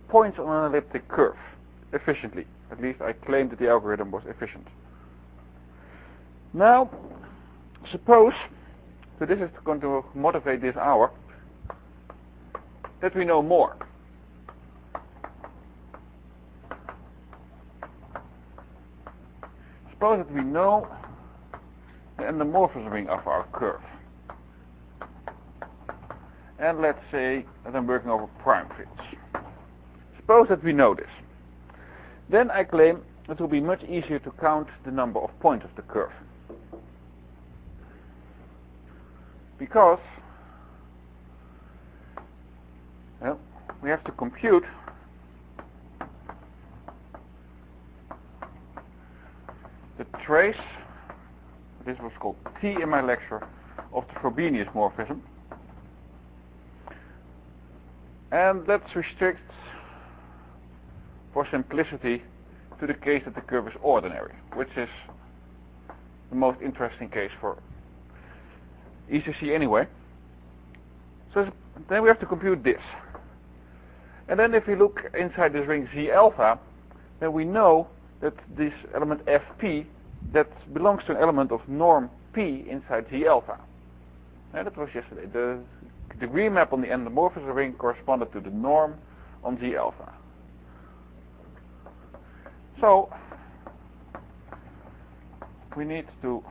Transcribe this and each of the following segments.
points on an elliptic curve efficiently. At least I claimed that the algorithm was efficient. Now, suppose, so this is going to motivate this hour, that we know more. Suppose that we know the endomorphism ring of our curve. And let's say that I'm working over prime fields. Suppose that we know this. Then I claim it will be much easier to count the number of points of the curve. Because we have to compute the trace, this was called T in my lecture, of the Frobenius morphism. And let's restrict, for simplicity, to the case that the curve is ordinary, which is the most interesting case for ECC anyway. So then we have to compute this. And then if we look inside this ring Z alpha, then we know that this element Fp, that belongs to an element of norm P inside Z alpha. And that was yesterday. The degree map on the endomorphism ring corresponded to the norm on Z alpha. So we need to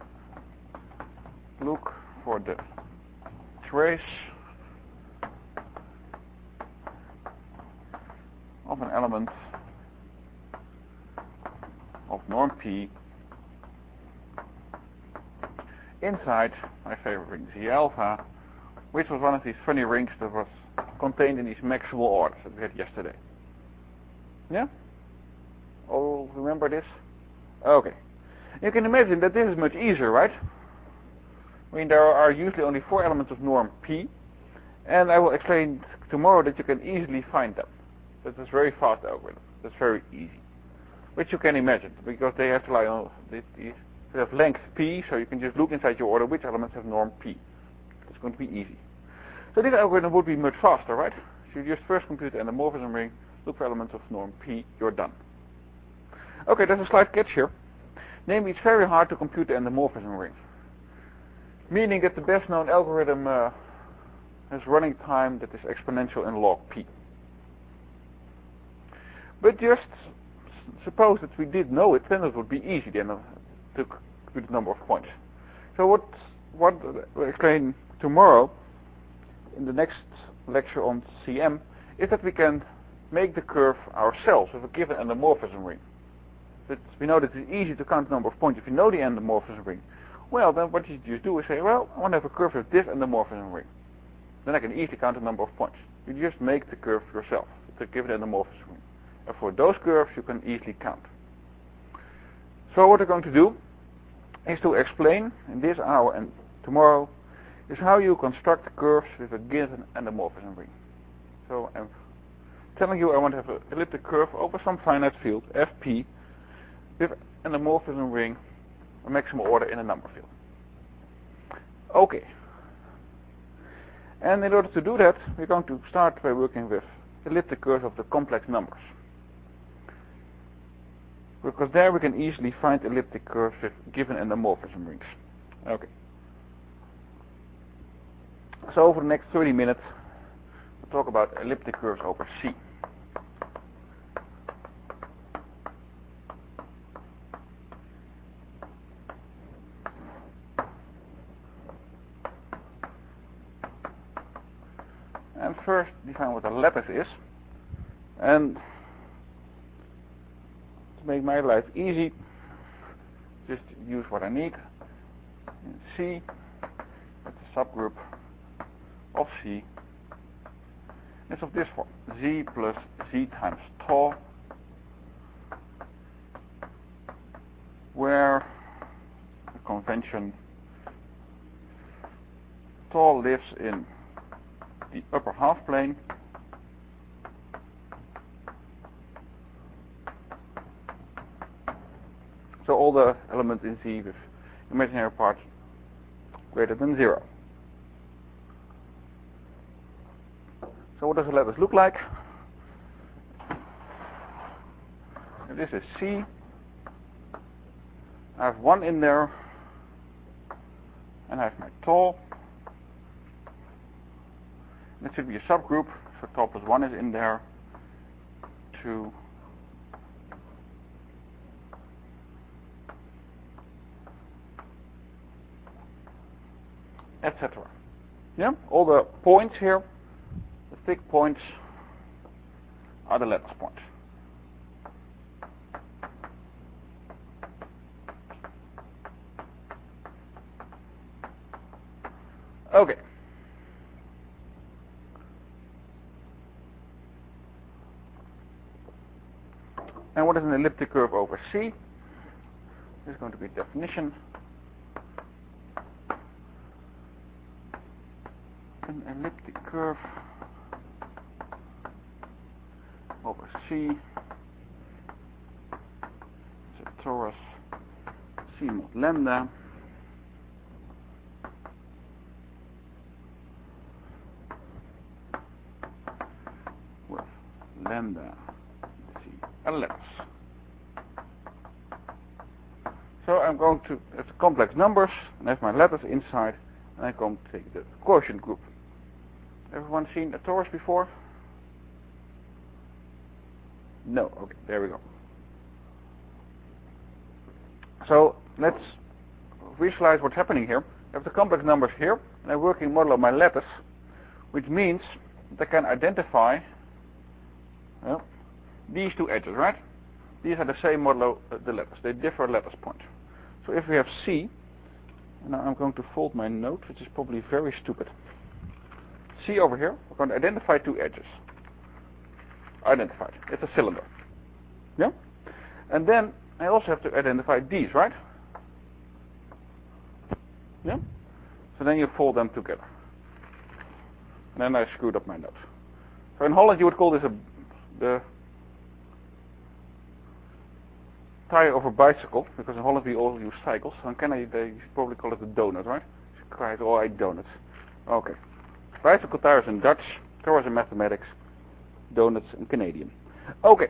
look for the trace of an element of norm P inside my favorite ring Z alpha, which was one of these funny rings that was contained in these maximal orders that we had yesterday. Yeah? All remember this? Okay. You can imagine that this is much easier, right? I mean, there are usually only 4 elements of norm P, and I will explain tomorrow that you can easily find them. That is very fast algorithm. That's very easy. Which you can imagine, because they have to lie on they have length P, so you can just look inside your order which elements have norm P. It's going to be easy. So this algorithm would be much faster, right? So you just first compute the endomorphism ring, look for elements of norm P, you're done. Okay, there's a slight catch here. Namely, it's very hard to compute the endomorphism ring. Meaning that the best known algorithm has running time that is exponential in log P. But just suppose that we did know it, then it would be easy then to compute the number of points. So what we'll explain tomorrow in the next lecture on CM is that we can make the curve ourselves with a given endomorphism ring. We know that it's easy to count the number of points if you know the endomorphism ring. Well, then what you just do is say, well, I want to have a curve with this endomorphism ring. Then I can easily count the number of points. You just make the curve yourself with a given endomorphism ring. And for those curves, you can easily count. So what we're going to do is to explain in this hour and tomorrow is how you construct curves with a given endomorphism ring. So I'm telling you I want to have an elliptic curve over some finite field, Fp, with an endomorphism ring, a maximal order in a number field. Okay. And in order to do that, we're going to start by working with elliptic curves of the complex numbers. Because there we can easily find elliptic curves with given endomorphism rings. Okay. So over the next 30 minutes, we'll talk about elliptic curves over C. And first define what a lattice is. And to make my life easy, just use what I need. In C, it's a subgroup of C. It's of this form: Z plus Z times tau, where the convention tau lives in the upper half plane, so all the elements in Z with imaginary parts greater than 0. So what does a lattice look like? If this is C, I have 1 in there, and I have my tall. It should be a subgroup, so tall plus 1 is in there, 2, etc. Yeah, all the points here, the thick points, are the lattice points. Okay. And what is an elliptic curve over C? This is going to be definition. An elliptic curve over C is a torus C mod lambda with lambda C a lattice. So I'm going to, it's complex numbers, and I have my lattice inside, and I'm going to take the quotient group. Everyone seen a torus before? No. Okay, there we go. So let's visualize what's happening here. I have the complex numbers here, and I'm working modulo my lattice, which means that I can identify these two edges, right? These are the same modulo the lattice. They differ lattice point. So if we have C, and now I'm going to fold my note, which is probably very stupid. C over here, we're going to identify two edges. Identified. It's a cylinder. Yeah? And then I also have to identify these, right? Yeah? So then you fold them together. And then I screwed up my note. So in Holland you would call this the tire of a bicycle, because in Holland we all use cycles. So in Canada they probably call it a donut, right? Krijgt all eight donuts. Okay. Bicycle tires in Dutch, torus in mathematics, donuts in Canadian. Okay.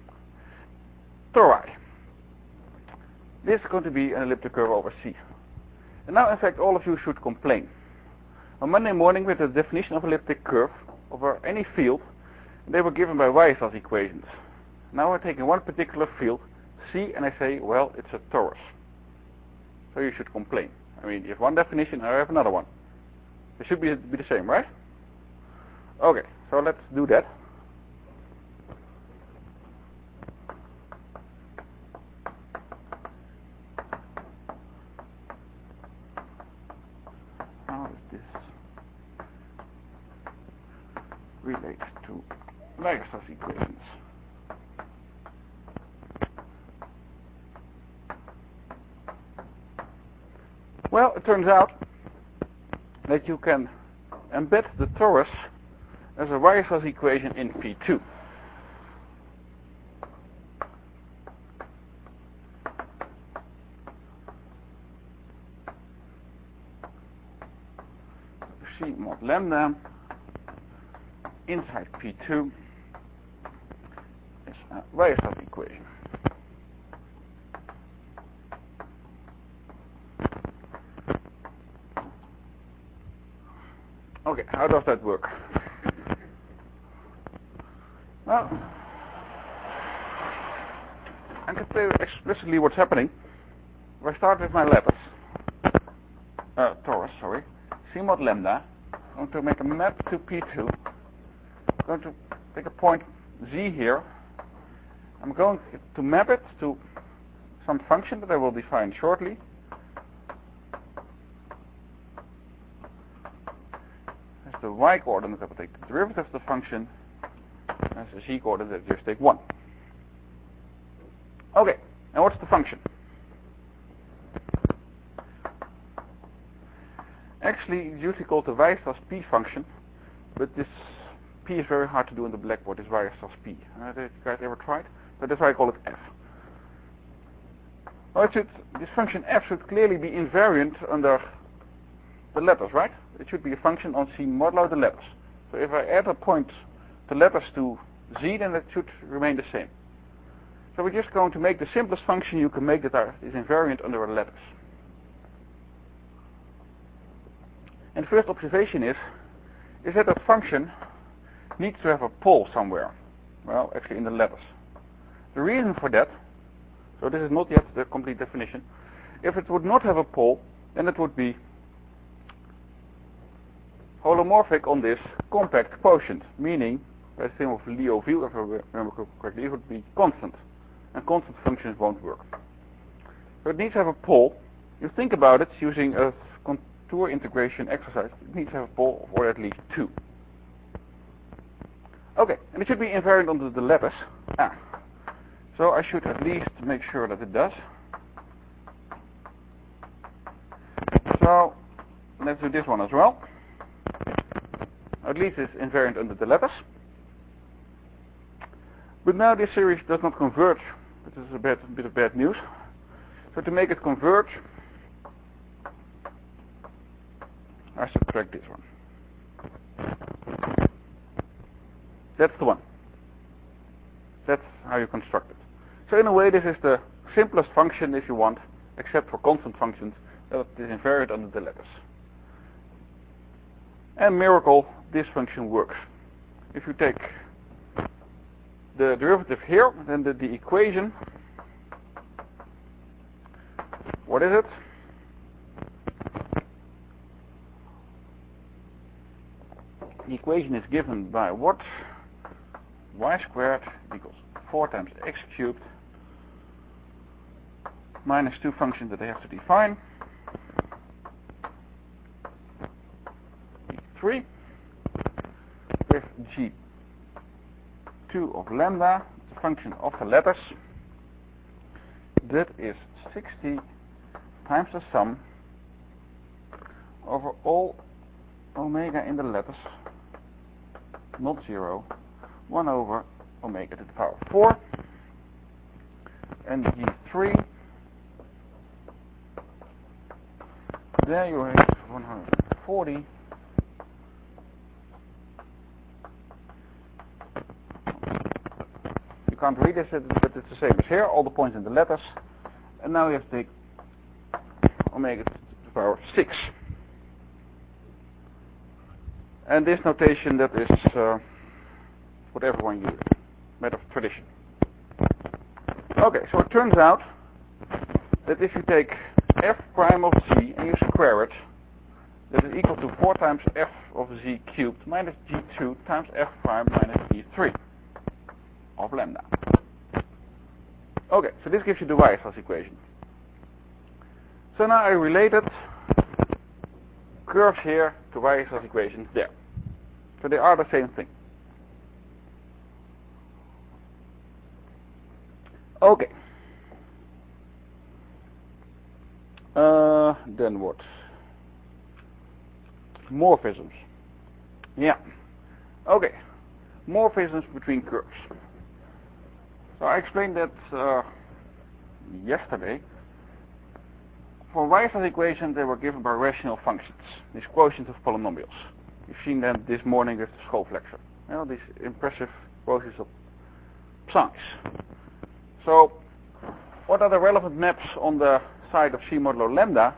Tori. This is going to be an elliptic curve over C. And now in fact all of you should complain. On Monday morning we had the definition of elliptic curve over any field, and they were given by Weierstrass equations. Now we're taking one particular field, C, and I say, well, it's a torus. So you should complain. I mean, you have one definition, I have another one. They should be the same, right? Okay, so let's do that. How does this relate to Weierstrass equations? Well, it turns out that you can embed the torus as a Weierstrass equation in P2. C mod lambda inside P2 is a Weierstrass equation. Okay, how does that work? Well, I can tell you explicitly what's happening. If I start with my lattice, torus, sorry, C mod lambda, I'm going to make a map to P2. I'm going to take a point Z here. I'm going to map it to some function that I will define shortly. As the y coordinate, I will take the derivative of the function. As the z coordinate, I just take 1. Okay, and what's the function? Actually, it's usually called the Weierstrass P function, but this P is very hard to do on the blackboard, this Weierstrass P. Have you guys ever tried? But that's why I call it F. Well, this function F should clearly be invariant under the letters, right? It should be a function on C modulo the letters. So if I add a point, the letters to Z, then it should remain the same. So we're just going to make the simplest function you can make that is invariant under a lattice. And the first observation is that that function needs to have a pole somewhere. Well, actually in the lattice. The reason for that, so this is not yet the complete definition, if it would not have a pole, then it would be holomorphic on this compact quotient, meaning, by the theorem of Liouville, if I remember correctly, it would be constant. And constant functions won't work. So it needs to have a pole. You think about it using a contour integration exercise. It needs to have a pole, or at least two. Okay, and it should be invariant under the lattice. So I should at least make sure that it does. So let's do this one as well. At least it's invariant under the lattice. But now this series does not converge. This is a bit of bad news. So to make it converge, I subtract this one. That's the one. That's how you construct it. So in a way, this is the simplest function, if you want, except for constant functions, that is invariant under the lattice. And miracle, this function works. If you take the derivative here, then the equation, what is it? The equation is given by what? Y squared equals 4 times x cubed minus two functions that I have to define. 3 with g2 of lambda, the function of the lattice. That is 60 times the sum over all omega in the lattice, not 0, 1 over omega to the power 4, and g3, there you have 140 you can't read this, but it's the same as here, all the points in the lattice, and now you have to take omega to the power 6. And this notation, that is what everyone uses, matter of tradition. Okay, so it turns out that if you take f prime of z and you square it, that is equal to 4 times f of z cubed minus g2 times f prime minus g3 of lambda. Okay, so this gives you the Weierstrass equation. So now I related curves here to Weierstrass equations there. So they are the same thing. Okay. Then what? Morphisms. Yeah. Okay. Morphisms between curves. So I explained that yesterday. For Weierstrass equations, they were given by rational functions, these quotients of polynomials. You've seen them this morning with the Schoof lecture. You know, these impressive quotients of psi's. So, what are the relevant maps on the side of C modulo lambda?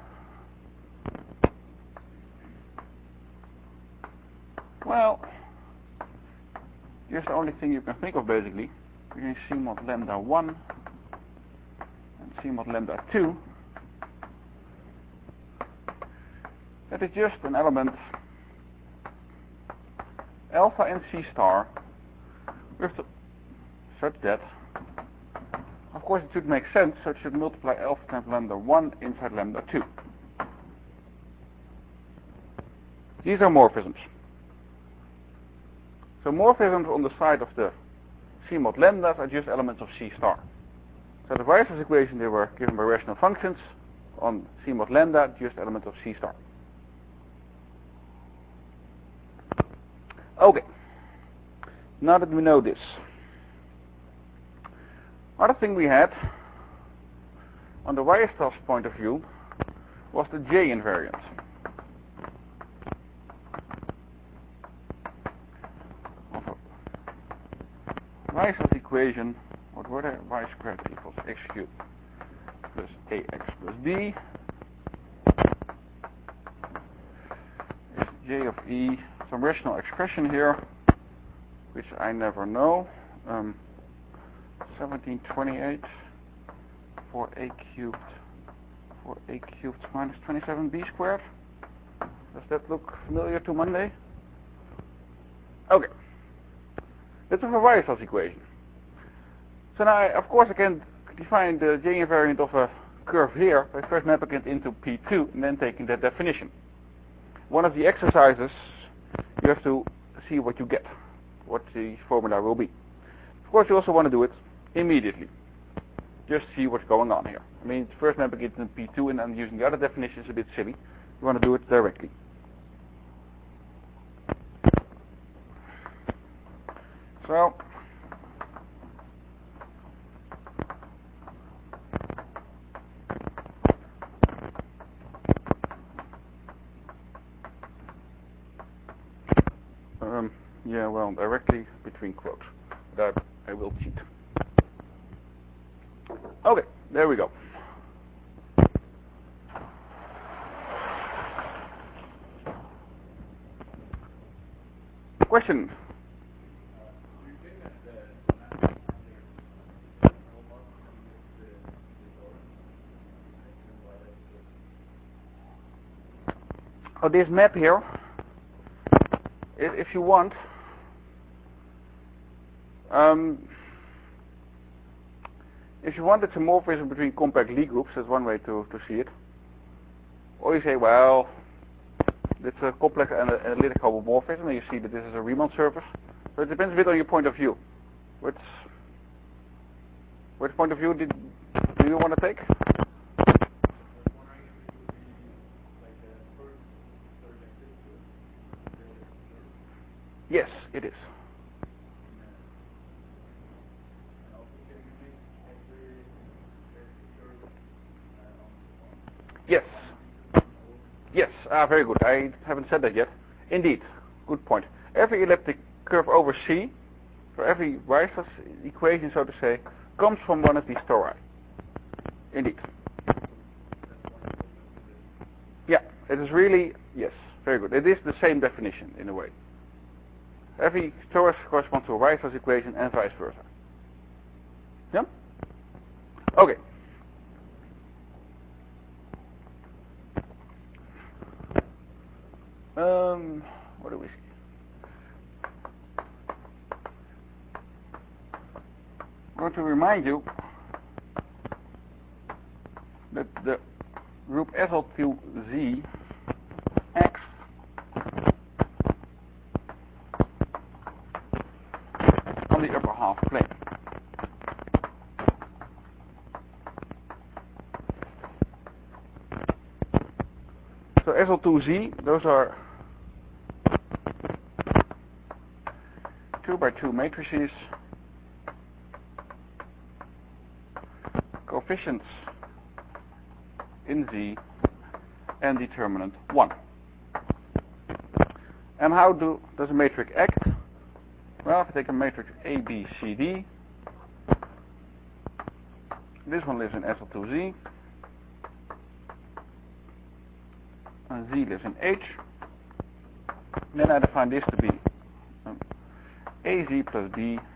Well, here's the only thing you can think of basically. You can C mod lambda 1 and C mod lambda 2. That is just an element alpha and C star with such that, of course, it should make sense, so it should multiply alpha times lambda 1 inside lambda 2. These are morphisms. So morphisms on the side of the C mod lambdas are just elements of C star. So the Weierstrass equation, they were given by rational functions. On C mod lambda, just elements of C star. Okay. Now that we know this, other thing we had on the Weierstrass point of view was the J invariant. Weierstrass equation what were they? Y squared equals x cubed plus ax plus b. Is j of e some rational expression here, which I never know. 1728 for a cubed minus 27b squared. Does that look familiar to Monday? Okay. That's a Weierstrass equation. So now, of course, I can define the J invariant of a curve here by first mapping it into P2 and then taking that definition. One of the exercises, you have to see what you get, what the formula will be. Of course, you also want to do it immediately. Just see what's going on here. I mean, first mapping it into P2 and then using the other definition is a bit silly. You want to do it directly. So, yeah, well, directly between quotes. That I will cheat. Okay, there we go. Question? Oh, this map here, if you want, it's a morphism between compact Lie groups. That's one way to see it. Or you say, well, it's a complex analytic homomorphism, and you see that this is a Riemann surface. So it depends a bit on your point of view. Which point of view do you want to take? Yes, it is. Yes. Yes, very good. I haven't said that yet. Indeed, good point. Every elliptic curve over C, for every Weierstrass equation, so to say, comes from one of these tori. Indeed. Yeah, it is really, yes, very good. It is the same definition in a way. Every torus corresponds to a Weierstrass equation and vice versa. Yeah? Okay. What do we see? I want to remind you that the group SL2Z X on the upper half plane. So SL2Z, those are 2 by 2 matrices, coefficients in Z, and determinant 1. And how does a matrix act? Well, if I take a matrix A, B, C, D, this one lives in SL2Z, and Z lives in H. Then I define this to be AZ plus B